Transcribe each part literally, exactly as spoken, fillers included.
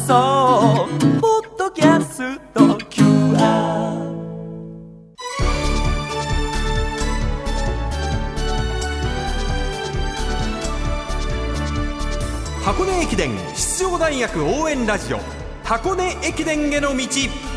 送ポッドキャスト キューアール。 箱根駅伝出場大学応援ラジオ、箱根駅伝への道。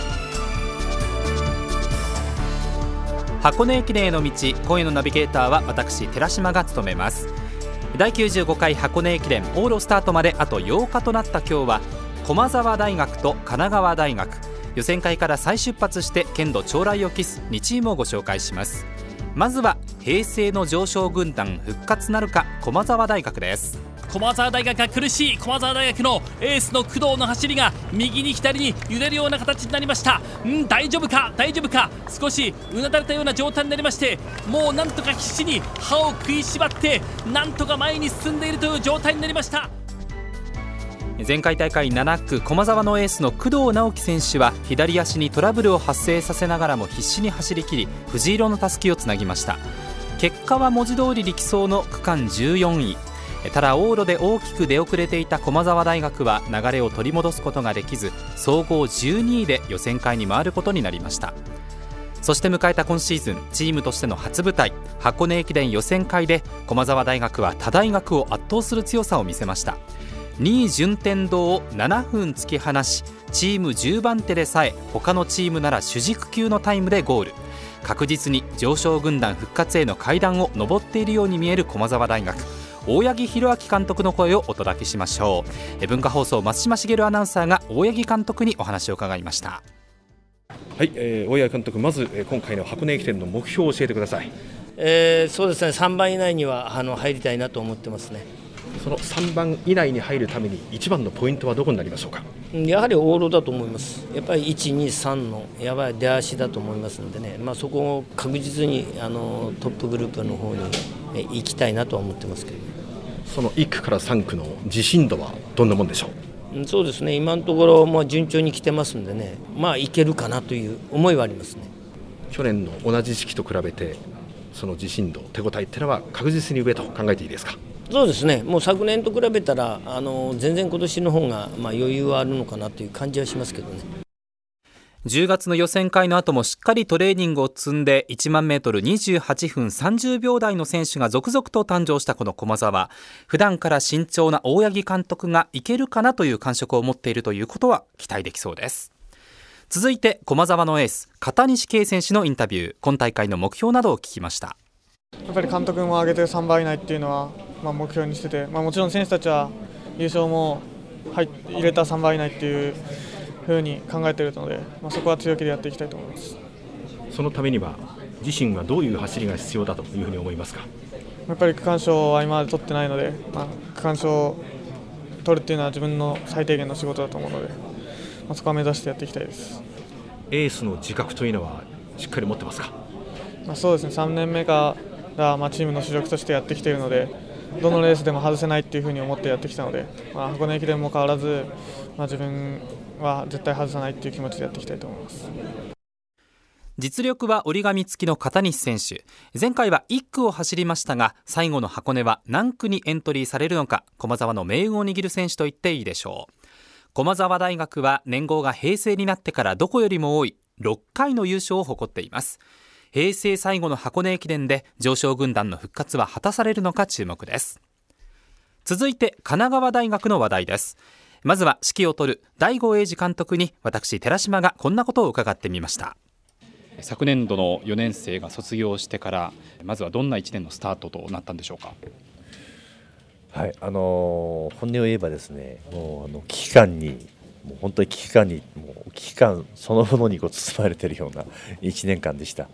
箱根駅伝への道、今夜のナビゲーターは私寺島が務めます。だいきゅうじゅうごかい箱根駅伝往路スタートまであとようかとなった今日は、駒澤大学と神奈川大学、予選会から再出発して剣道将来を期すにチームをご紹介します。まずは平成の常勝軍団復活なるか、駒澤大学です。 駒澤大学が苦しい。駒澤大学のエースの工藤の走りが右に左に揺れるような形になりました。ん大丈夫か大丈夫か、少しうなだれたような状態になりまして、もうなんとか必死に歯を食いしばってなんとか前に進んでいるという状態になりました。 前回大会なな区駒澤のエースの工藤直樹選手は左足にトラブルを発生させながらも必死に走り切り、藤色のたすきをつなぎました。結果は文字通り力走の区間じゅうよんい。ただ往路で大きく出遅れていた駒澤大学は流れを取り戻すことができず、総合じゅうにいで予選会に回ることになりました。そして迎えた今シーズン、チームとしての初舞台箱根駅伝予選会で駒澤大学は他大学を圧倒する強さを見せました。にい順天堂をななふん突き放し、チームじゅうばん手でさえ他のチームなら主軸級のタイムでゴール。確実に常勝軍団復活への階段を上っているように見える駒澤大学、大八木弘明監督の声をお届けしましょう。え文化放送松島茂アナウンサーが大八木監督にお話を伺いました。 はい、えー、大八木監督、まず、えー、今回の箱根駅伝の目標を教えてください。 えー、そうですね、さんばん以内にはあの入りたいなと思ってますね。 そのさんばん以内に入るために一番のポイントはどこになりましょうか。 やはり往路だと思います。やっぱりいち、に、さんのやばい出足だと思いますのでね、まあ、そこを確実にあのトップグループの方に、えー、行きたいなとは思ってますけど、 そのいっ区からさん区の自信度はどんなもんでしょう。そうですね、今のところ、まあ、順調に来てますんでね、まあいけるかなという思いはありますね。 去年の同じ時期と比べてその自信度、手応えってのは確実に上と考えていいですか。 そうですね、もう昨年と比べたらあの全然今年の方がまあ余裕はあるのかなという感じはしますけどね。 じゅうがつの予選会の後もしっかりトレーニングを積んでいちまんメートルにじゅうはちふんさんじゅうびょう台の選手が続々と誕生したこの駒澤、普段から慎重な大八木監督がいけるかなという感触を持っているということは期待できそうです。続いて駒澤のエース片西圭選手のインタビュー、今大会の目標などを聞きました。 やっぱり監督も上げてさんばん以内っていうのは、まあ、目標にしてて、まあ、もちろん選手たちは優勝も入入れたさんばん以内っていうふうに考えているので、まあ、そこは強気でやっていきたいと思います。 そのためには自身はどういう走りが必要だというふうに思いますか。 やっぱり区間賞は今まで取ってないので、まあ、区間賞を取るっていうのは自分の最低限の仕事だと思うので、まあ、そこは目指してやっていきたいです。 エースの自覚というのはしっかり持ってますか。 まあ、そうですね、さんねんめからまあチームの主力としてやってきているので、どのレースでも外せないっていうふうに思ってやってきたので、まあ、箱根駅伝も変わらず、まあ、自分は絶対外さないっていう気持ちでやっていきたいと思います。 実力は折り紙付きの片西選手、前回はいっ区を走りましたが、最後の箱根は何区にエントリーされるのか、駒澤の命運を握る選手と言っていいでしょう。駒澤大学は年号が平成になってからどこよりも多いろっかいの優勝を誇っています。平成最後の箱根駅伝で常勝軍団の復活は果たされるのか注目です。続いて神奈川大学の話題です。まずは指揮を執る大後栄治監督に私寺島がこんなことを伺ってみました。昨年度のよねん生が卒業してからまずはどんないちねんのスタートとなったんでしょうか。 はい、あのー、本音を言えばですね、もうあの危機感にもう本当に危機感にもう危機感そのものにこう包まれているようないちねんかんでした。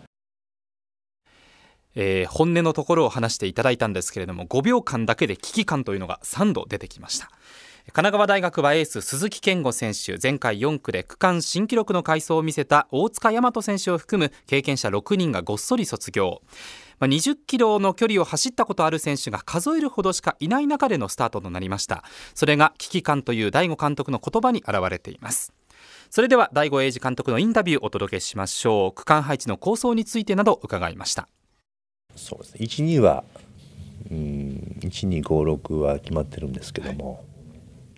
えー、本音のところを話していただいたんですけれども、ごびょうかんだけで危機感というのがさんど出てきました。神奈川大学はエース鈴木健吾選手、前回よん区で区間新記録の快走を見せた大塚大和選手を含む経験者ろくにんがごっそり卒業。まあ、にじゅっキロの距離を走ったことある選手が数えるほどしかいない中でのスタートとなりました。それが危機感という大後監督の言葉に表れています。それでは大後栄治監督のインタビューをお届けしましょう。区間配置の構想についてなど伺いました。 そうですね、いち、にはうんいち、に、ご、ろくは決まってるんですけども、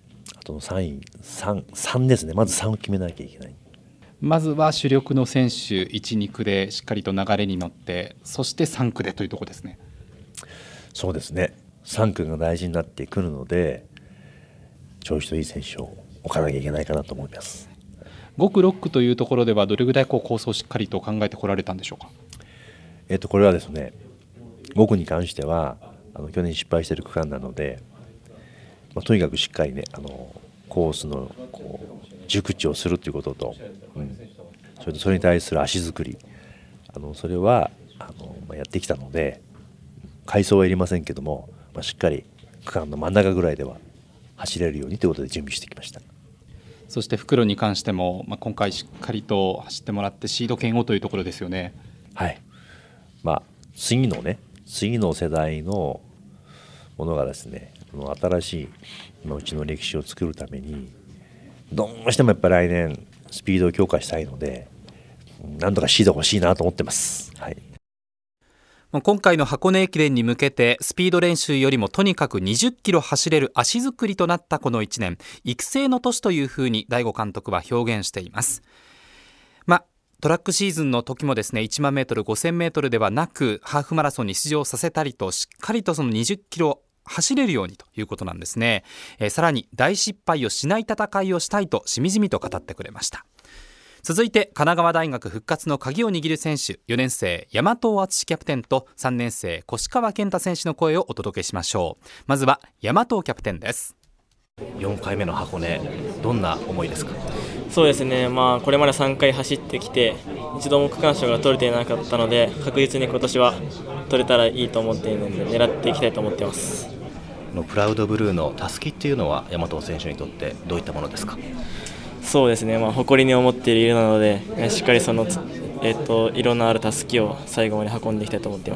あとのさんい 3, 3ですね。まずさんを決めなきゃいけない。 まずは主力の選手いち、に区でしっかりと流れに乗って、そしてさん区でというところですね。 そうですね。さん区が大事になってくるので、調子といい選手を置かなきゃいけないかなと思います。 ご区ろっ区というところではどれぐらいこう構想をしっかりと考えてこられたんでしょうか。 えっとこれはですね、ご区に関してはあの去年失敗している区間なので、まあ、とにかくしっかりね、あのコースのこう熟知をするということと、うん、それとそれに対する足作り、あのそれはあの、まあ、やってきたので、改装はいりませんけども、まあ、しっかり区間の真ん中ぐらいでは走れるようにということで準備してきました。 そして復路に関しても、まあ、今回しっかりと走ってもらってシード権をというところですよね。 はい、まあ、次のね次の世代のものがですね、この新しい今うちの歴史を作るためにどうしてもやっぱり来年スピードを強化したいので、何とかシード欲しいなと思ってます。はい、 今回の箱根駅伝に向けてスピード練習よりもとにかくにじゅっキロ走れる足作りとなったこのいちねん、育成の年というふうに大後監督は表現しています。まあトラックシーズンの時もですね、いちまんメートル、ごせんメートルではなくハーフマラソンに出場させたりと、しっかりとそのにじゅっキロ走れるようにということなんですね。えー、さらに大失敗をしない戦いをしたいとしみじみと語ってくれました。続いて神奈川大学復活の鍵を握る選手、よねん生大和篤キャプテンとさんねん生越川健太選手の声をお届けしましょう。まずは大和キャプテンです。 よんかいめの箱根、どんな思いですか？ そうですね、まあ、これまでさんかい走ってきて一度も区間賞が取れていなかったので、確実に今年は取れたらいいと思っているので狙っていきたいと思っています。 プラウドブルーのたすきっていうのは大和選手にとってどういったものですか？ そうですね、まあ、誇りに思っている色なので、しっかりその、えー、と色のあるたすきを最後まで運んでいきたいと思っています。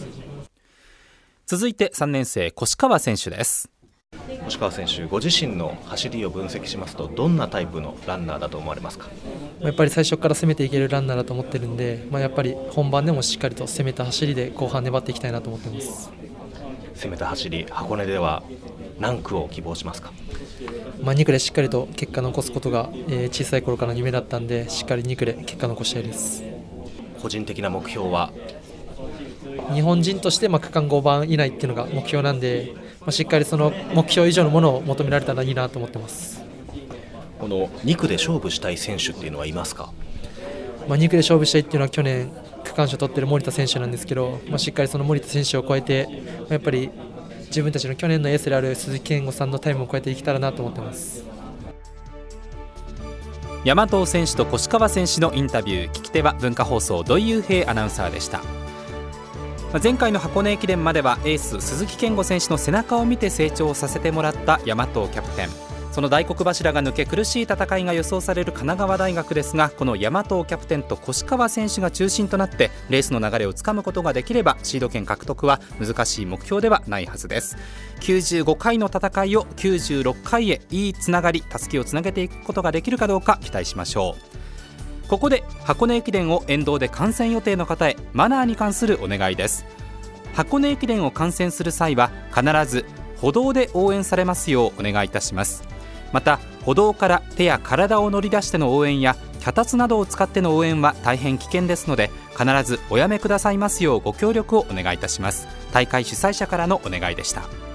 続いてさんねん生越川選手です。 越川選手、ご自身の走りを分析しますとどんなタイプのランナーだと思われますか？ やっぱり最初から攻めていけるランナーだと思ってるんで、まあ、やっぱり本番でもしっかりと攻めた走りで後半粘っていきたいなと思っています。 攻めた走り、箱根では何区を希望しますか？ まあ、に区でしっかりと結果を残すことが、えー、小さい頃からの夢だったんで、しっかりに区で結果を残したいです。 個人的な目標は？ 日本人としてまあ区間ごばん以内っていうのが目標なんで、まあ、しっかりその目標以上のものを求められたらいいなと思ってます。 このに区で勝負したい選手っていうのはいますか？ まあ、に区で勝負したいっていうのは去年区間賞を取っている森田選手なんですけど、まあ、しっかりその森田選手を超えて、まあ、やっぱり自分たちの去年のエースである鈴木健吾さんのタイムを超えていけたらなと思っています。 大和選手と越川選手のインタビュー、聞き手は文化放送土井雄平アナウンサーでした。前回の箱根駅伝まではエース鈴木健吾選手の背中を見て成長させてもらった大和キャプテン、その大黒柱が抜け苦しい戦いが予想される神奈川大学ですが、この大和キャプテンと越川選手が中心となってレースの流れをつかむことができればシード権獲得は難しい目標ではないはずです。きゅうじゅうごかいの戦いをきゅうじゅうろっかいへいいつながり、たすきをつなげていくことができるかどうか期待しましょう。ここで箱根駅伝を沿道で観戦予定の方へマナーに関するお願いです。箱根駅伝を観戦する際は必ず歩道で応援されますようお願いいたします。また歩道から手や体を乗り出しての応援や脚立などを使っての応援は大変危険ですので、必ずおやめくださいますようご協力をお願いいたします。大会主催者からのお願いでした。